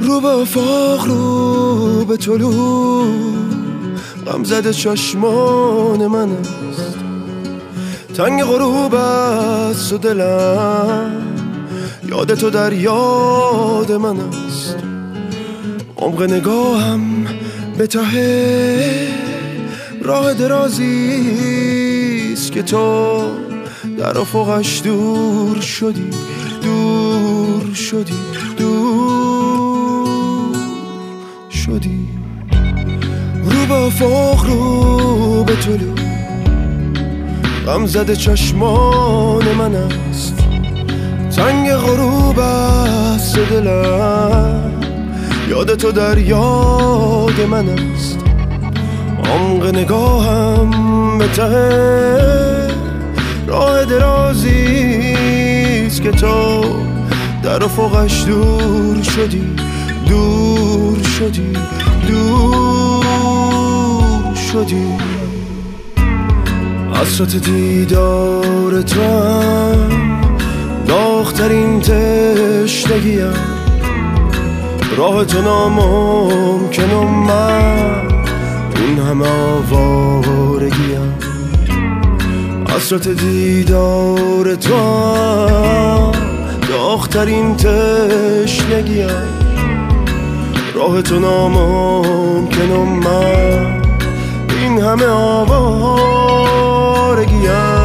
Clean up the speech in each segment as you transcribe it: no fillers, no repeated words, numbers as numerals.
رو به افاق رو به طلوع غم زده چشمان من است، تنگ غروب است و دلم یاد تو در یاد من است. عمق نگاهم به ته راه درازیست که تو در افقش دور شدی، دور شدی، دور شدی. رو به افاق رو به طلوع غم زده چشمان من است، تنگ غروب است و دلم یاد تو در یاد من است. عمق نگاهم به ته راه درازیست که تو در افقش دور شدی، دور شدی، دور شدی. حسرت دیدار تو هم داغ‌ترین تشنگیم، راه تو ناممکن و من این همه آوارگیم. حسرت دیدار تو هم داغ‌ترین تشنگیم، راه تو ناممکن و من این همه آوارگیم.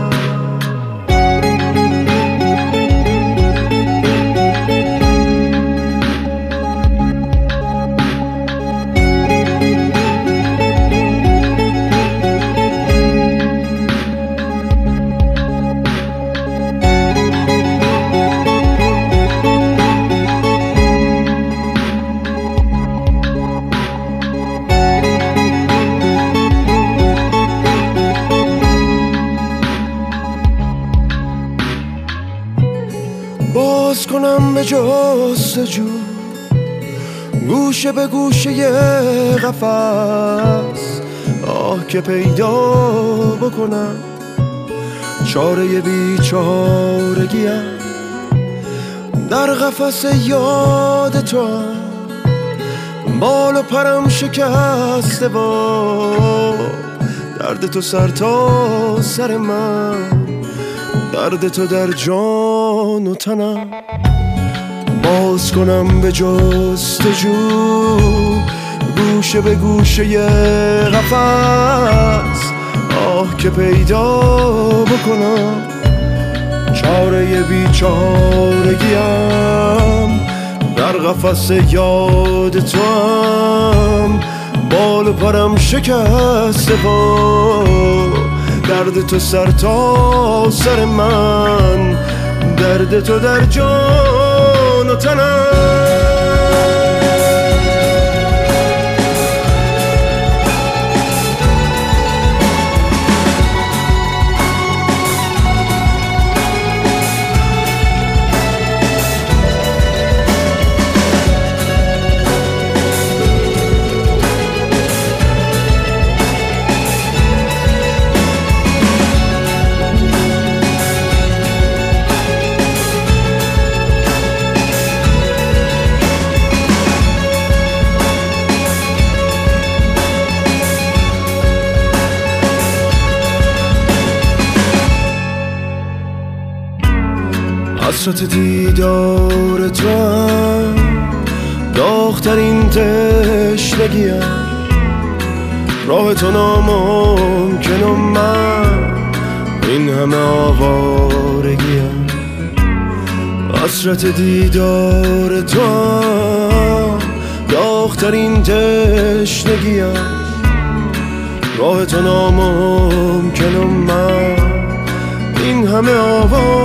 باز کنم به جستجو گوشه به گوشه قفس، آه که پیدا بکنم چاره بیچارگیم. در قفس یاد تو بال و پرم شکسته با درد تو سر تا سر من، درد تو در جان و تنم. باز کنم به جستجو گوشه به گوشه قفس، آه که پیدا بکنم چاره بیچارگیم. در قفس یاد تو هم بال و پرم شکسته با درد تو سر تا سر من، درد تو در جان و تنم. حسرت دیدار تو هم داغ‌ترین تشنگیم، راه تو ناممکن و من این همه آوارگیم. حسرت دیدار تو هم داغ‌ترین تشنگیم، راه تو ناممکن و من این همه آوارگیم.